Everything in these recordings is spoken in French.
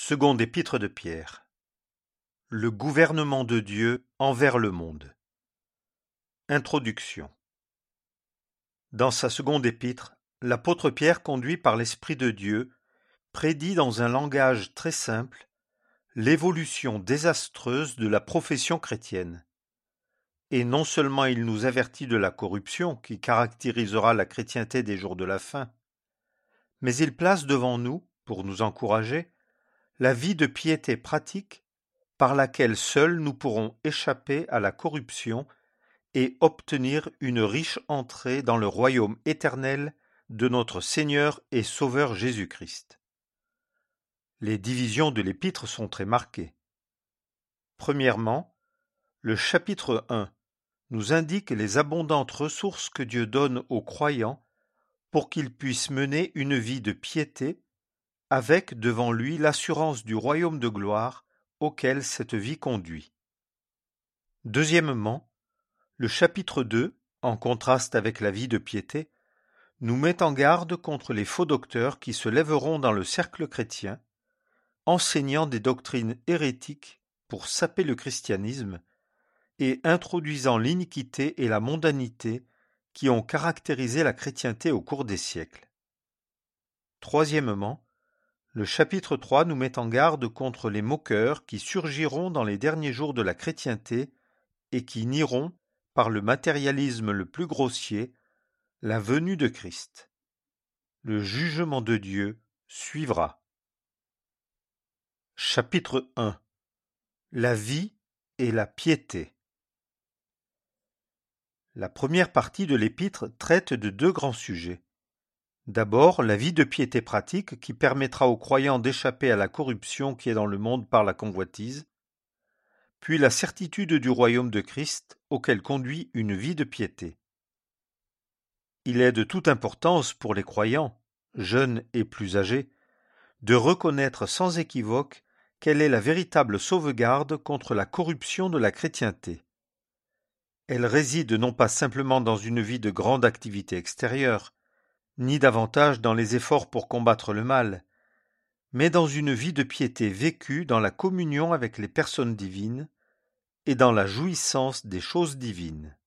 Seconde épître de Pierre. Le gouvernement de Dieu envers le monde. Introduction. Dans sa seconde épître, l'apôtre Pierre, conduit par l'Esprit de Dieu, prédit dans un langage très simple l'évolution désastreuse de la profession chrétienne. Et non seulement il nous avertit de la corruption qui caractérisera la chrétienté des jours de la fin, mais il place devant nous, pour nous encourager, la vie de piété pratique par laquelle seuls nous pourrons échapper à la corruption et obtenir une riche entrée dans le royaume éternel de notre Seigneur et Sauveur Jésus-Christ. Les divisions de l'épître sont très marquées. Premièrement, le chapitre 1 nous indique les abondantes ressources que Dieu donne aux croyants pour qu'ils puissent mener une vie de piété avec devant lui l'assurance du royaume de gloire auquel cette vie conduit. Deuxièmement, le chapitre 2, en contraste avec la vie de piété, nous met en garde contre les faux docteurs qui se lèveront dans le cercle chrétien, enseignant des doctrines hérétiques pour saper le christianisme et introduisant l'iniquité et la mondanité qui ont caractérisé la chrétienté au cours des siècles. Troisièmement, le chapitre 3 nous met en garde contre les moqueurs qui surgiront dans les derniers jours de la chrétienté et qui nieront, par le matérialisme le plus grossier, la venue de Christ. Le jugement de Dieu suivra. Chapitre 1. La vie et la piété. La première partie de l'épître traite de deux grands sujets. D'abord, la vie de piété pratique qui permettra aux croyants d'échapper à la corruption qui est dans le monde par la convoitise, puis la certitude du royaume de Christ auquel conduit une vie de piété. Il est de toute importance pour les croyants, jeunes et plus âgés, de reconnaître sans équivoque quelle est la véritable sauvegarde contre la corruption de la chrétienté. Elle réside non pas simplement dans une vie de grande activité extérieure, ni davantage dans les efforts pour combattre le mal, mais dans une vie de piété vécue dans la communion avec les personnes divines et dans la jouissance des choses divines.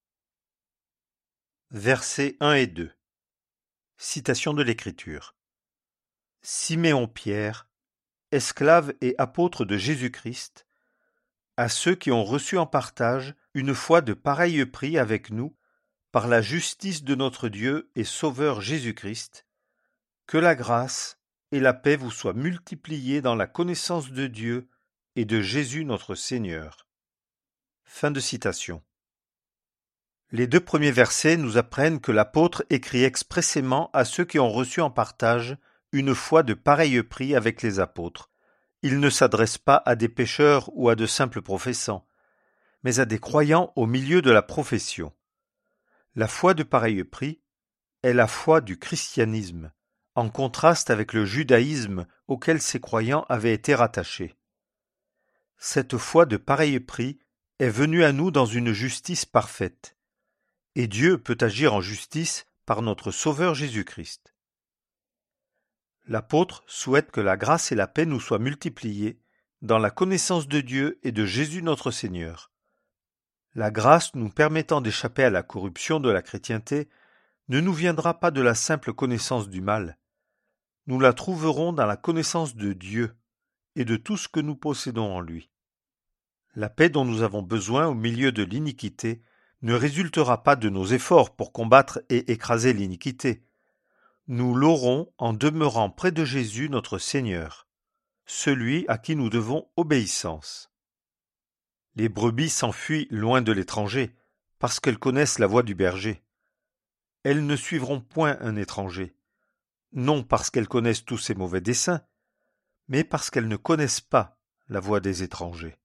Versets 1 et 2. Citation de l'Écriture. Siméon Pierre, esclave et apôtre de Jésus-Christ, à ceux qui ont reçu en partage une foi de pareil prix avec nous, par la justice de notre Dieu et Sauveur Jésus-Christ, que la grâce et la paix vous soient multipliées dans la connaissance de Dieu et de Jésus notre Seigneur. Fin de citation. Les deux premiers versets nous apprennent que l'apôtre écrit expressément à ceux qui ont reçu en partage une foi de pareil prix avec les apôtres. Il ne s'adresse pas à des pécheurs ou à de simples professants, mais à des croyants au milieu de la profession. La foi de pareil prix est la foi du christianisme, en contraste avec le judaïsme auquel ces croyants avaient été rattachés. Cette foi de pareil prix est venue à nous dans une justice parfaite, et Dieu peut agir en justice par notre Sauveur Jésus-Christ. L'apôtre souhaite que la grâce et la paix nous soient multipliées dans la connaissance de Dieu et de Jésus notre Seigneur. La grâce nous permettant d'échapper à la corruption de la chrétienté ne nous viendra pas de la simple connaissance du mal. Nous la trouverons dans la connaissance de Dieu et de tout ce que nous possédons en lui. La paix dont nous avons besoin au milieu de l'iniquité ne résultera pas de nos efforts pour combattre et écraser l'iniquité. Nous l'aurons en demeurant près de Jésus notre Seigneur, celui à qui nous devons obéissance. Les brebis s'enfuient loin de l'étranger, parce qu'elles connaissent la voix du berger. Elles ne suivront point un étranger, non parce qu'elles connaissent tous ses mauvais desseins, mais parce qu'elles ne connaissent pas la voix des étrangers.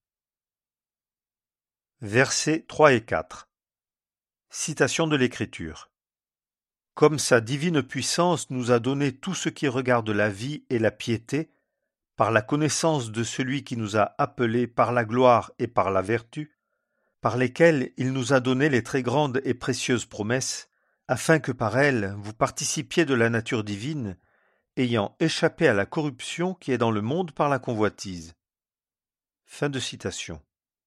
Versets 3 et 4. Citation de l'Écriture. Comme sa divine puissance nous a donné tout ce qui regarde la vie et la piété, par la connaissance de celui qui nous a appelés par la gloire et par la vertu, par lesquels il nous a donné les très grandes et précieuses promesses, afin que par elles vous participiez de la nature divine, ayant échappé à la corruption qui est dans le monde par la convoitise. » Fin de citation.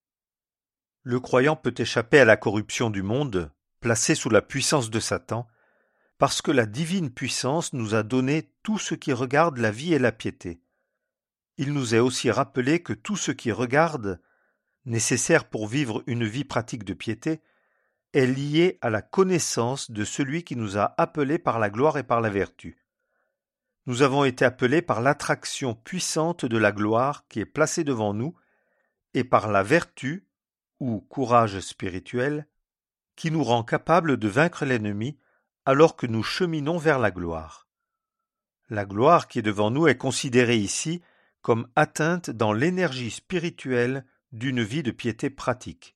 Le croyant peut échapper à la corruption du monde, placé sous la puissance de Satan, parce que la divine puissance nous a donné tout ce qui regarde la vie et la piété. Il nous est aussi rappelé que tout ce qui regarde, nécessaire pour vivre une vie pratique de piété, est lié à la connaissance de celui qui nous a appelés par la gloire et par la vertu. Nous avons été appelés par l'attraction puissante de la gloire qui est placée devant nous et par la vertu, ou courage spirituel, qui nous rend capables de vaincre l'ennemi alors que nous cheminons vers la gloire. La gloire qui est devant nous est considérée ici comme atteinte dans l'énergie spirituelle d'une vie de piété pratique.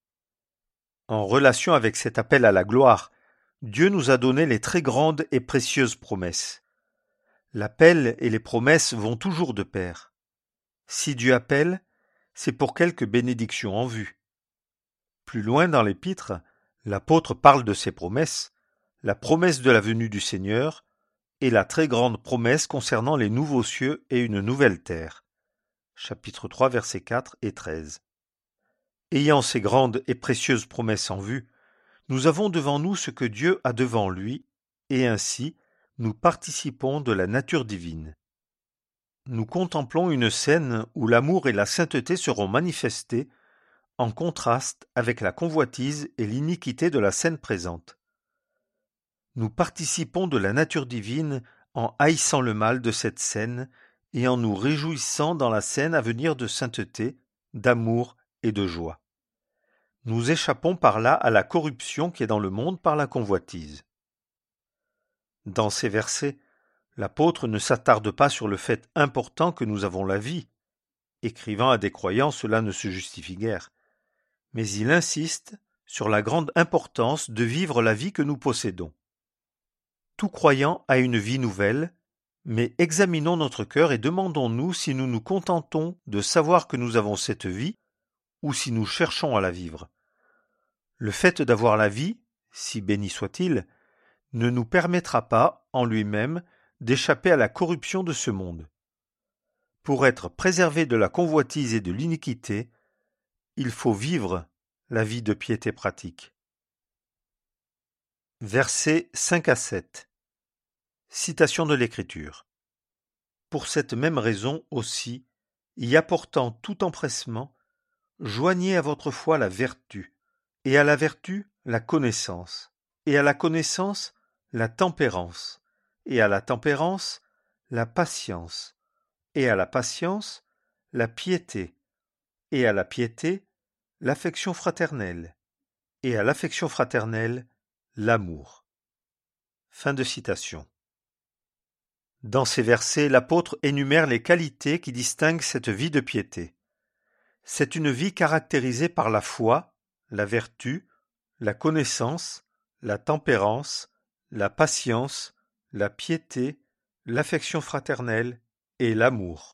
En relation avec cet appel à la gloire, Dieu nous a donné les très grandes et précieuses promesses. L'appel et les promesses vont toujours de pair. Si Dieu appelle, c'est pour quelque bénédiction en vue. Plus loin dans l'épître, l'apôtre parle de ces promesses, la promesse de la venue du Seigneur et la très grande promesse concernant les nouveaux cieux et une nouvelle terre. Chapitre 3, versets 4 et 13. Ayant ces grandes et précieuses promesses en vue, nous avons devant nous ce que Dieu a devant lui, et ainsi nous participons de la nature divine. Nous contemplons une scène où l'amour et la sainteté seront manifestés, en contraste avec la convoitise et l'iniquité de la scène présente. Nous participons de la nature divine en haïssant le mal de cette scène et en nous réjouissant dans la scène à venir de sainteté, d'amour et de joie. Nous échappons par là à la corruption qui est dans le monde par la convoitise. Dans ces versets, l'apôtre ne s'attarde pas sur le fait important que nous avons la vie. Écrivant à des croyants, cela ne se justifie guère. Mais il insiste sur la grande importance de vivre la vie que nous possédons. Tout croyant a une vie nouvelle, mais examinons notre cœur et demandons-nous si nous nous contentons de savoir que nous avons cette vie ou si nous cherchons à la vivre. Le fait d'avoir la vie, si béni soit-il, ne nous permettra pas, en lui-même, d'échapper à la corruption de ce monde. Pour être préservé de la convoitise et de l'iniquité, il faut vivre la vie de piété pratique. Versets 5 à 7. Citation de l'Écriture. Pour cette même raison aussi, y apportant tout empressement, joignez à votre foi la vertu, et à la vertu la connaissance, et à la connaissance la tempérance, et à la tempérance la patience, et à la patience la piété, et à la piété l'affection fraternelle, et à l'affection fraternelle l'amour. Fin de citation. Dans ces versets, l'apôtre énumère les qualités qui distinguent cette vie de piété. C'est une vie caractérisée par la foi, la vertu, la connaissance, la tempérance, la patience, la piété, l'affection fraternelle et l'amour.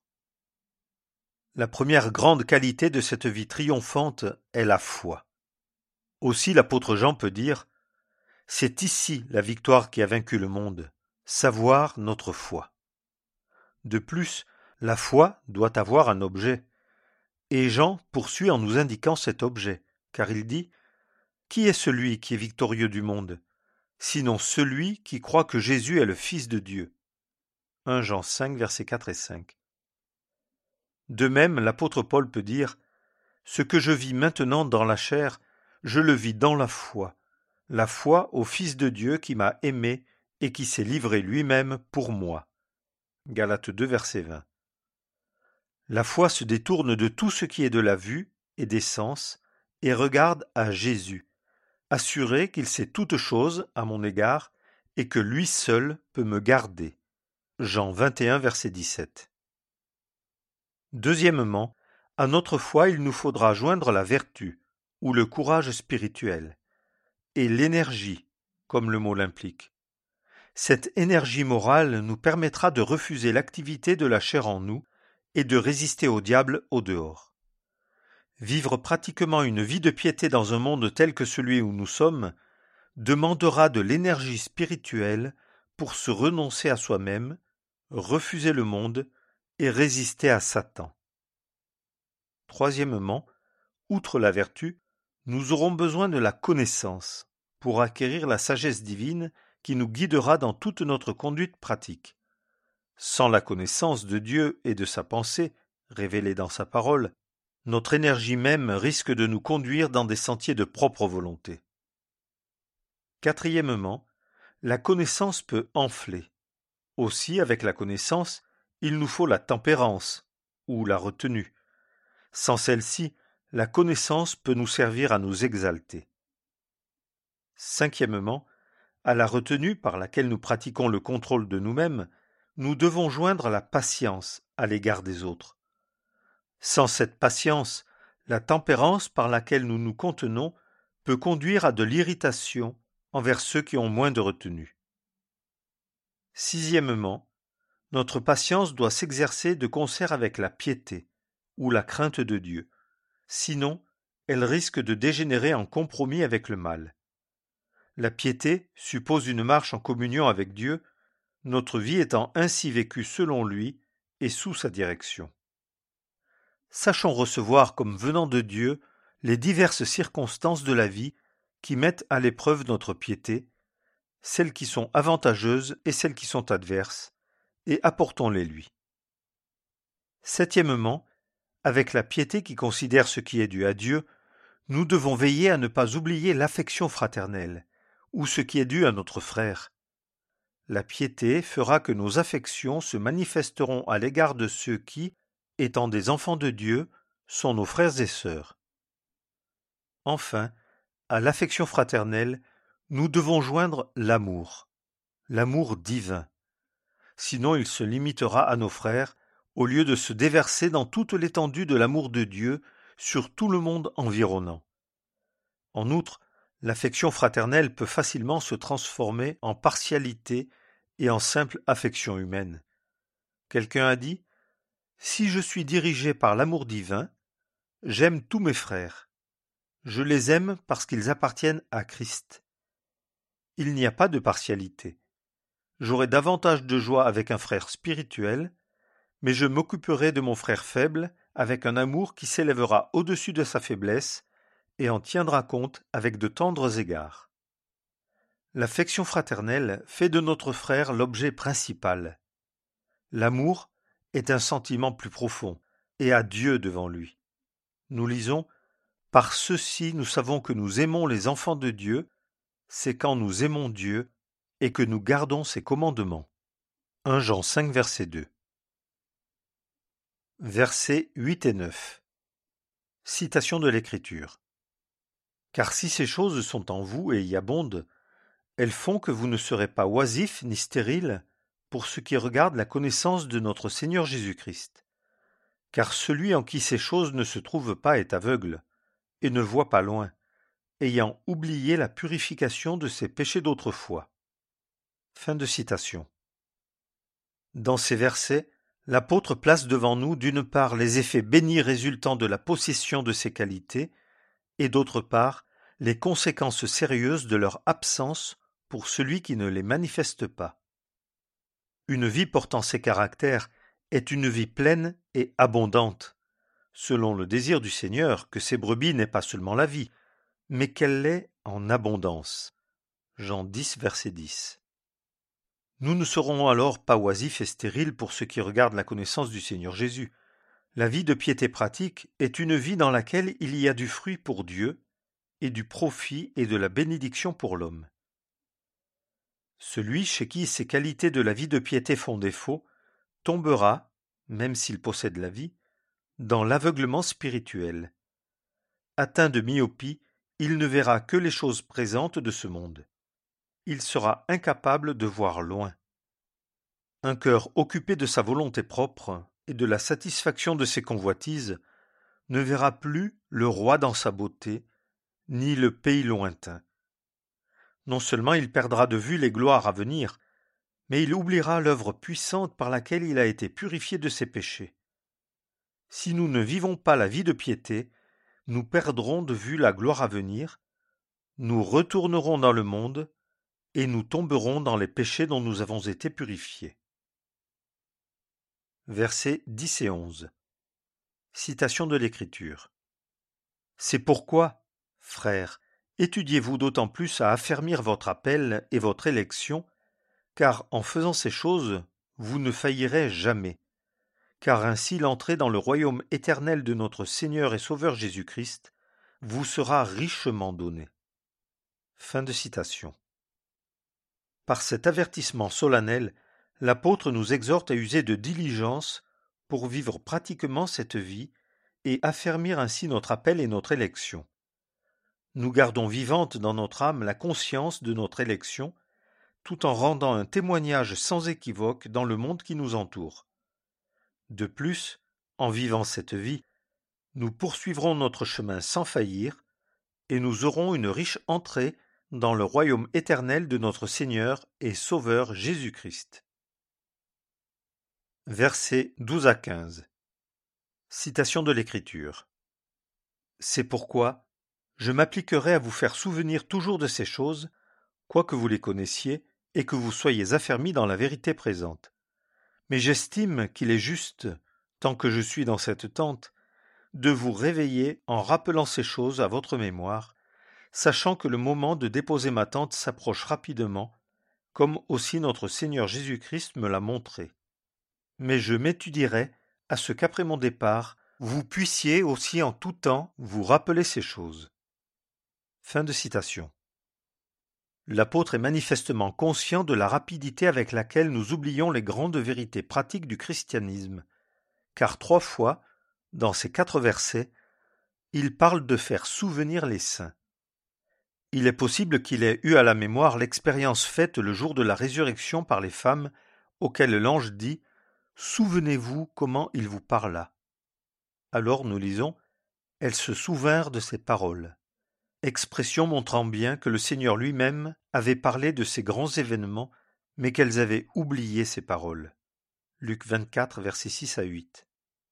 La première grande qualité de cette vie triomphante est la foi. Aussi l'apôtre Jean peut dire « C'est ici la victoire qui a vaincu le monde, savoir notre foi. » De plus, la foi doit avoir un objet. Et Jean poursuit en nous indiquant cet objet, car il dit « Qui est celui qui est victorieux du monde, sinon celui qui croit que Jésus est le Fils de Dieu ?» 1 Jean 5, versets 4 et 5. De même, l'apôtre Paul peut dire « Ce que je vis maintenant dans la chair, je le vis dans la foi au Fils de Dieu qui m'a aimé et qui s'est livré lui-même pour moi. » Galates 2, verset 20. La foi se détourne de tout ce qui est de la vue et des sens et regarde à Jésus, assuré qu'il sait toutes choses à mon égard et que lui seul peut me garder. Jean 21, verset 17. Deuxièmement, à notre foi, il nous faudra joindre la vertu, ou le courage spirituel, et l'énergie, comme le mot l'implique. Cette énergie morale nous permettra de refuser l'activité de la chair en nous et de résister au diable au dehors. Vivre pratiquement une vie de piété dans un monde tel que celui où nous sommes demandera de l'énergie spirituelle pour se renoncer à soi-même, refuser le monde et résister à Satan. Troisièmement, outre la vertu, nous aurons besoin de la connaissance pour acquérir la sagesse divine qui nous guidera dans toute notre conduite pratique. Sans la connaissance de Dieu et de sa pensée, révélée dans sa parole, notre énergie même risque de nous conduire dans des sentiers de propre volonté. Quatrièmement, la connaissance peut enfler. Aussi, avec la connaissance, il nous faut la tempérance, ou la retenue. Sans celle-ci, la connaissance peut nous servir à nous exalter. Cinquièmement, à la retenue par laquelle nous pratiquons le contrôle de nous-mêmes, nous devons joindre la patience à l'égard des autres. Sans cette patience, la tempérance par laquelle nous nous contenons peut conduire à de l'irritation envers ceux qui ont moins de retenue. Sixièmement, notre patience doit s'exercer de concert avec la piété ou la crainte de Dieu. Sinon, elle risque de dégénérer en compromis avec le mal. La piété suppose une marche en communion avec Dieu, notre vie étant ainsi vécue selon lui et sous sa direction. Sachons recevoir comme venant de Dieu les diverses circonstances de la vie qui mettent à l'épreuve notre piété, celles qui sont avantageuses et celles qui sont adverses, et apportons-les lui. Septièmement, avec la piété qui considère ce qui est dû à Dieu, nous devons veiller à ne pas oublier l'affection fraternelle, ou ce qui est dû à notre frère. La piété fera que nos affections se manifesteront à l'égard de ceux qui, étant des enfants de Dieu, sont nos frères et sœurs. Enfin, à l'affection fraternelle, nous devons joindre l'amour divin. Sinon il se limitera à nos frères, au lieu de se déverser dans toute l'étendue de l'amour de Dieu sur tout le monde environnant. En outre, l'affection fraternelle peut facilement se transformer en partialité et en simple affection humaine. Quelqu'un a dit : « Si je suis dirigé par l'amour divin, j'aime tous mes frères. Je les aime parce qu'ils appartiennent à Christ. » Il n'y a pas de partialité. J'aurai davantage de joie avec un frère spirituel, mais je m'occuperai de mon frère faible avec un amour qui s'élèvera au-dessus de sa faiblesse et en tiendra compte avec de tendres égards. L'affection fraternelle fait de notre frère l'objet principal. L'amour est un sentiment plus profond et a Dieu devant lui. Nous lisons : « Par ceci nous savons que nous aimons les enfants de Dieu, c'est quand nous aimons Dieu et que nous gardons ses commandements. » 1 Jean 5, verset 2. Versets 8 et 9. Citation de l'Écriture. « Car si ces choses sont en vous et y abondent, elles font que vous ne serez pas oisifs ni stériles pour ce qui regarde la connaissance de notre Seigneur Jésus-Christ. Car celui en qui ces choses ne se trouvent pas est aveugle, et ne voit pas loin, ayant oublié la purification de ses péchés d'autrefois. » Fin de citation. Dans ces versets, l'apôtre place devant nous d'une part les effets bénis résultant de la possession de ces qualités, et d'autre part les conséquences sérieuses de leur absence pour celui qui ne les manifeste pas. Une vie portant ces caractères est une vie pleine et abondante, selon le désir du Seigneur que ses brebis n'aient pas seulement la vie, mais qu'elle l'ait en abondance. Jean 10, verset 10. Nous ne serons alors pas oisifs et stériles pour ce qui regarde la connaissance du Seigneur Jésus. La vie de piété pratique est une vie dans laquelle il y a du fruit pour Dieu et du profit et de la bénédiction pour l'homme. Celui chez qui ces qualités de la vie de piété font défaut tombera, même s'il possède la vie, dans l'aveuglement spirituel. Atteint de myopie, il ne verra que les choses présentes de ce monde. Il sera incapable de voir loin. Un cœur occupé de sa volonté propre et de la satisfaction de ses convoitises ne verra plus le roi dans sa beauté, ni le pays lointain. Non seulement il perdra de vue les gloires à venir, mais il oubliera l'œuvre puissante par laquelle il a été purifié de ses péchés. Si nous ne vivons pas la vie de piété, nous perdrons de vue la gloire à venir, nous retournerons dans le monde et nous tomberons dans les péchés dont nous avons été purifiés. versets 10 et 11. Citation de l'Écriture. C'est pourquoi, frères, étudiez-vous d'autant plus à affermir votre appel et votre élection, car en faisant ces choses, vous ne faillirez jamais. Car ainsi l'entrée dans le royaume éternel de notre Seigneur et Sauveur Jésus-Christ vous sera richement donnée. Fin de citation. Par cet avertissement solennel, l'apôtre nous exhorte à user de diligence pour vivre pratiquement cette vie et affermir ainsi notre appel et notre élection. Nous gardons vivante dans notre âme la conscience de notre élection, tout en rendant un témoignage sans équivoque dans le monde qui nous entoure. De plus, en vivant cette vie, nous poursuivrons notre chemin sans faillir, et nous aurons une riche entrée dans le royaume éternel de notre Seigneur et Sauveur Jésus-Christ. Versets 12 à 15. Citation de l'Écriture. C'est pourquoi je m'appliquerai à vous faire souvenir toujours de ces choses, quoique vous les connaissiez, et que vous soyez affermis dans la vérité présente. Mais j'estime qu'il est juste, tant que je suis dans cette tente, de vous réveiller en rappelant ces choses à votre mémoire, sachant que le moment de déposer ma tente s'approche rapidement, comme aussi notre Seigneur Jésus-Christ me l'a montré. Mais je m'étudierai à ce qu'après mon départ, vous puissiez aussi en tout temps vous rappeler ces choses. Fin de citation. L'apôtre est manifestement conscient de la rapidité avec laquelle nous oublions les grandes vérités pratiques du christianisme, car 3 fois, dans ces 4 versets, il parle de faire souvenir les saints. Il est possible qu'il ait eu à la mémoire l'expérience faite le jour de la résurrection par les femmes, auxquelles l'ange dit « Souvenez-vous comment il vous parla ». Alors nous lisons « Elles se souvinrent de ces paroles », expression montrant bien que le Seigneur lui-même avait parlé de ces grands événements, mais qu'elles avaient oublié ces paroles. Luc 24, versets 6 à 8.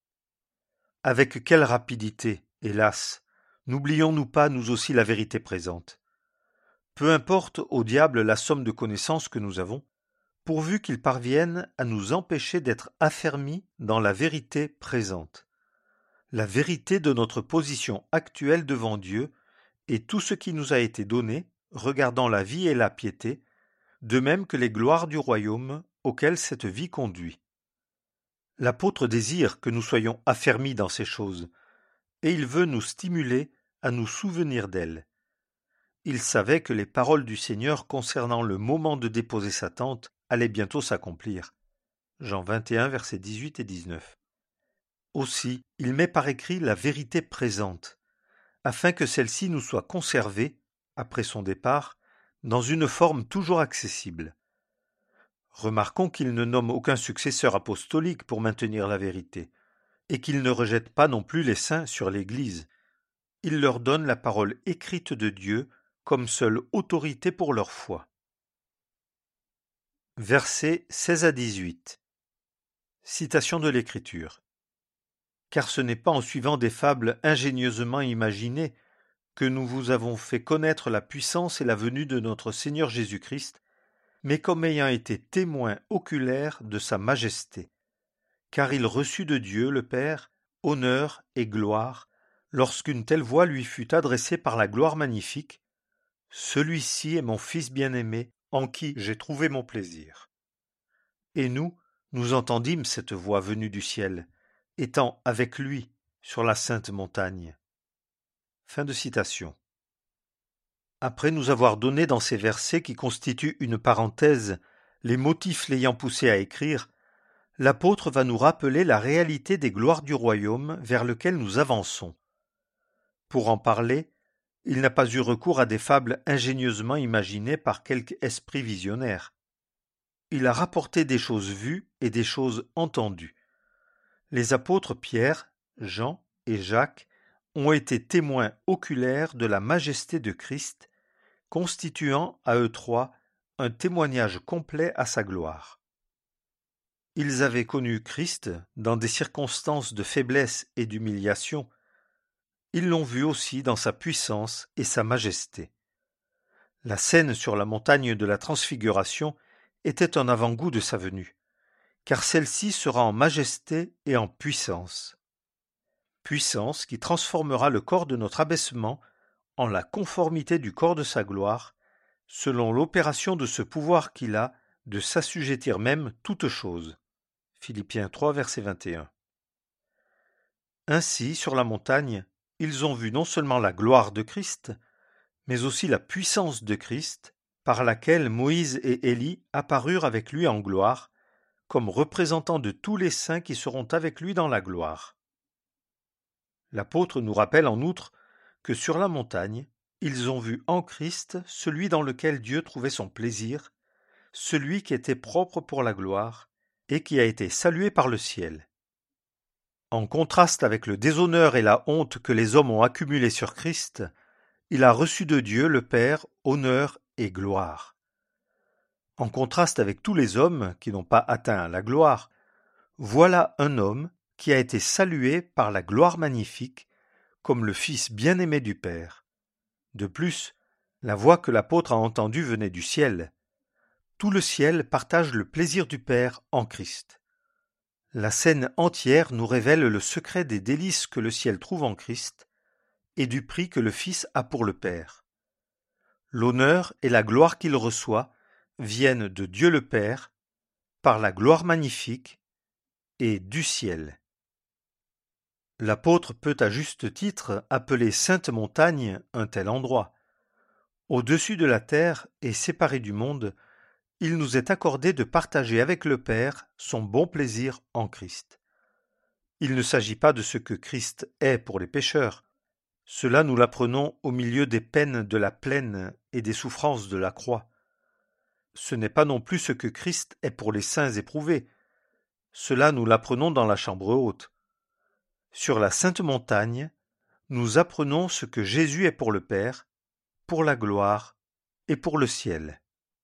Avec quelle rapidité, hélas, n'oublions-nous pas nous aussi la vérité présente. Peu importe au diable la somme de connaissances que nous avons, pourvu qu'il parvienne à nous empêcher d'être affermis dans la vérité présente. La vérité de notre position actuelle devant Dieu et tout ce qui nous a été donné, regardant la vie et la piété, de même que les gloires du royaume auquel cette vie conduit. L'apôtre désire que nous soyons affermis dans ces choses, et il veut nous stimuler à nous souvenir d'elles. Il savait que les paroles du Seigneur concernant le moment de déposer sa tente allaient bientôt s'accomplir. Jean 21, versets 18 et 19. Aussi, il met par écrit la vérité présente, afin que celle-ci nous soit conservée, après son départ, dans une forme toujours accessible. Remarquons qu'il ne nomme aucun successeur apostolique pour maintenir la vérité, et qu'il ne rejette pas non plus les saints sur l'Église. Il leur donne la parole écrite de Dieu comme seule autorité pour leur foi. Versets 16 à 18. Citation de l'Écriture. Car ce n'est pas en suivant des fables ingénieusement imaginées que nous vous avons fait connaître la puissance et la venue de notre Seigneur Jésus-Christ, mais comme ayant été témoins oculaires de sa majesté. Car il reçut de Dieu le Père honneur et gloire, lorsqu'une telle voix lui fut adressée par la gloire magnifique. Celui-ci est mon Fils bien-aimé, en qui j'ai trouvé mon plaisir. Et nous entendîmes cette voix venue du ciel, étant avec lui sur la sainte montagne. Fin de citation. Après nous avoir donné dans ces versets qui constituent une parenthèse les motifs l'ayant poussé à écrire, l'apôtre va nous rappeler la réalité des gloires du royaume vers lequel nous avançons. Pour en parler, il n'a pas eu recours à des fables ingénieusement imaginées par quelque esprit visionnaire. Il a rapporté des choses vues et des choses entendues. Les apôtres Pierre, Jean et Jacques ont été témoins oculaires de la majesté de Christ, constituant à eux trois un témoignage complet à sa gloire. Ils avaient connu Christ dans des circonstances de faiblesse et d'humiliation. Ils l'ont vu aussi dans sa puissance et sa majesté. La scène sur la montagne de la Transfiguration était un avant-goût de sa venue. car celle-ci sera en majesté et en puissance. Puissance qui transformera le corps de notre abaissement en la conformité du corps de sa gloire, selon l'opération de ce pouvoir qu'il a de s'assujettir même toutes choses. Philippiens 3, verset 21. Ainsi, sur la montagne, ils ont vu non seulement la gloire de Christ, mais aussi la puissance de Christ, par laquelle Moïse et Élie apparurent avec lui en gloire, comme représentants de tous les saints qui seront avec lui dans la gloire. L'apôtre nous rappelle en outre que sur la montagne, ils ont vu en Christ celui dans lequel Dieu trouvait son plaisir, celui qui était propre pour la gloire et qui a été salué par le ciel. En contraste avec le déshonneur et la honte que les hommes ont accumulés sur Christ, il a reçu de Dieu le Père honneur et gloire. En contraste avec tous les hommes qui n'ont pas atteint la gloire, voilà un homme qui a été salué par la gloire magnifique comme le Fils bien-aimé du Père. De plus, la voix que l'apôtre a entendue venait du ciel. Tout le ciel partage le plaisir du Père en Christ. La scène entière nous révèle le secret des délices que le ciel trouve en Christ et du prix que le Fils a pour le Père. L'honneur et la gloire qu'il reçoit viennent de Dieu le Père, par la gloire magnifique, et du ciel. L'apôtre peut à juste titre appeler Sainte Montagne un tel endroit. Au-dessus de la terre et séparé du monde, il nous est accordé de partager avec le Père son bon plaisir en Christ. Il ne s'agit pas de ce que Christ est pour les pécheurs. Cela nous l'apprenons au milieu des peines de la plaine et des souffrances de la croix. Ce n'est pas non plus ce que Christ est pour les saints éprouvés. Cela nous l'apprenons dans la chambre haute. Sur la sainte montagne, nous apprenons ce que Jésus est pour le Père, pour la gloire et pour le ciel.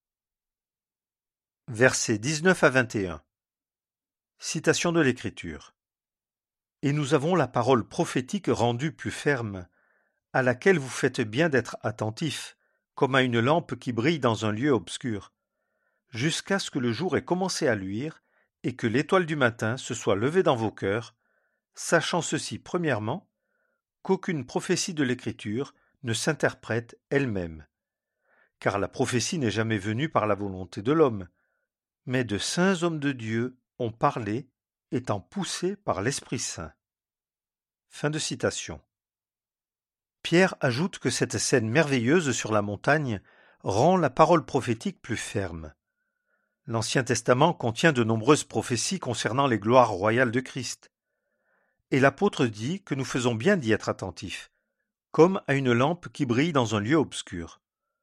Versets 19 à 21. Citation de l'Écriture. Et nous avons la parole prophétique rendue plus ferme, à laquelle vous faites bien d'être attentifs, comme à une lampe qui brille dans un lieu obscur, jusqu'à ce que le jour ait commencé à luire et que l'étoile du matin se soit levée dans vos cœurs, sachant ceci premièrement, qu'aucune prophétie de l'Écriture ne s'interprète elle-même. Car la prophétie n'est jamais venue par la volonté de l'homme, mais de saints hommes de Dieu ont parlé, étant poussés par l'Esprit Saint. Fin de citation. Pierre ajoute que cette scène merveilleuse sur la montagne rend la parole prophétique plus ferme. L'Ancien Testament contient de nombreuses prophéties concernant les gloires royales de Christ. Et l'apôtre dit que nous faisons bien d'y être attentifs, comme à une lampe qui brille dans un lieu obscur.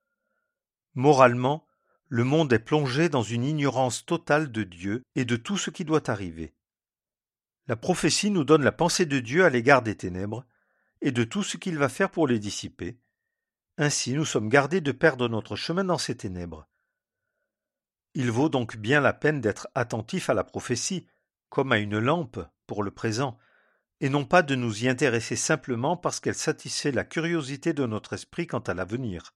Moralement, le monde est plongé dans une ignorance totale de Dieu et de tout ce qui doit arriver. La prophétie nous donne la pensée de Dieu à l'égard des ténèbres et de tout ce qu'il va faire pour les dissiper. Ainsi, nous sommes gardés de perdre notre chemin dans ces ténèbres. Il vaut donc bien la peine d'être attentif à la prophétie, comme à une lampe pour le présent, et non pas de nous y intéresser simplement parce qu'elle satisfait la curiosité de notre esprit quant à l'avenir.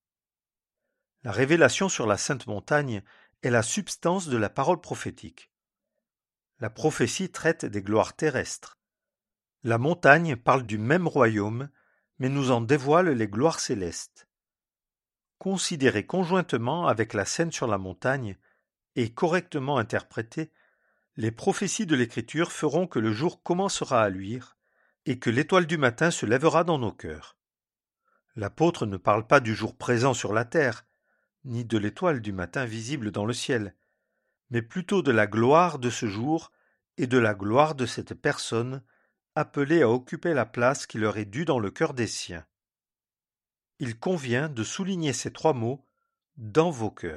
La révélation sur la Sainte Montagne est la substance de la parole prophétique. La prophétie traite des gloires terrestres. La montagne parle du même royaume, mais nous en dévoile les gloires célestes. Considérées conjointement avec la scène sur la montagne et correctement interprétées, les prophéties de l'Écriture feront que le jour commencera à luire et que l'étoile du matin se lèvera dans nos cœurs. L'apôtre ne parle pas du jour présent sur la terre, ni de l'étoile du matin visible dans le ciel, mais plutôt de la gloire de ce jour et de la gloire de cette personne appelée à occuper la place qui leur est due dans le cœur des siens. Il convient de souligner ces trois mots « dans vos cœurs ».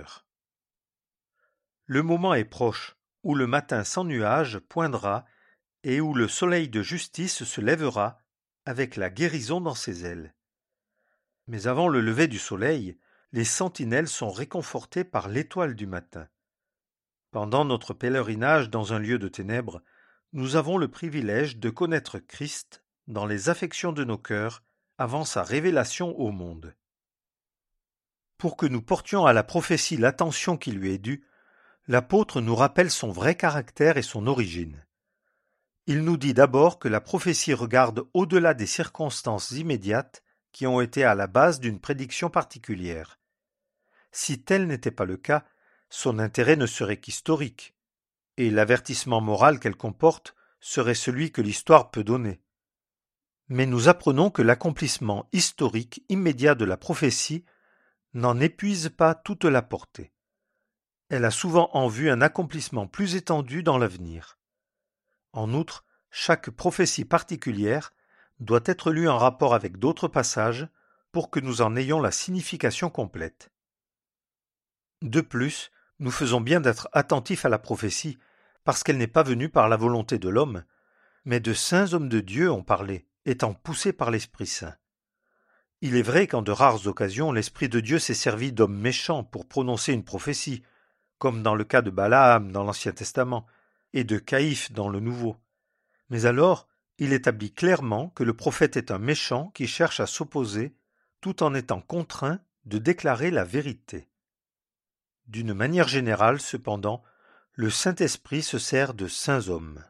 Le moment est proche où le matin sans nuages poindra et où le soleil de justice se lèvera avec la guérison dans ses ailes. Mais avant le lever du soleil, les sentinelles sont réconfortées par l'étoile du matin. Pendant notre pèlerinage dans un lieu de ténèbres, nous avons le privilège de connaître Christ dans les affections de nos cœurs avant sa révélation au monde. Pour que nous portions à la prophétie l'attention qui lui est due, l'apôtre nous rappelle son vrai caractère et son origine. Il nous dit d'abord que la prophétie regarde au-delà des circonstances immédiates qui ont été à la base d'une prédiction particulière. Si tel n'était pas le cas, son intérêt ne serait qu'historique, et l'avertissement moral qu'elle comporte serait celui que l'histoire peut donner. Mais nous apprenons que l'accomplissement historique immédiat de la prophétie n'en épuise pas toute la portée. Elle a souvent en vue un accomplissement plus étendu dans l'avenir. En outre, chaque prophétie particulière doit être lue en rapport avec d'autres passages pour que nous en ayons la signification complète. De plus, nous faisons bien d'être attentifs à la prophétie, parce qu'elle n'est pas venue par la volonté de l'homme, mais de saints hommes de Dieu ont parlé, étant poussés par l'Esprit Saint. Il est vrai qu'en de rares occasions, l'Esprit de Dieu s'est servi d'hommes méchants pour prononcer une prophétie, comme dans le cas de Balaam dans l'Ancien Testament et de Caïphe dans le Nouveau. Mais alors, il établit clairement que le prophète est un méchant qui cherche à s'opposer tout en étant contraint de déclarer la vérité. D'une manière générale, cependant, le Saint-Esprit se sert de saints hommes.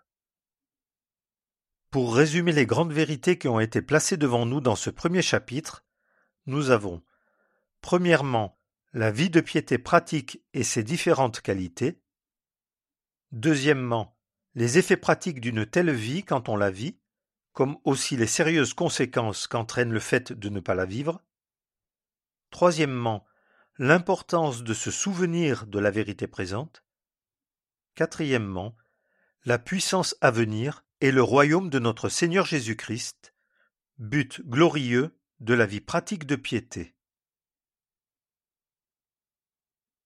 Pour résumer les grandes vérités qui ont été placées devant nous dans ce premier chapitre, nous avons, premièrement, la vie de piété pratique et ses différentes qualités. Deuxièmement, les effets pratiques d'une telle vie quand on la vit, comme aussi les sérieuses conséquences qu'entraîne le fait de ne pas la vivre. Troisièmement, l'importance de se souvenir de la vérité présente. Quatrièmement, la puissance à venir et le royaume de notre Seigneur Jésus-Christ, but glorieux de la vie pratique de piété.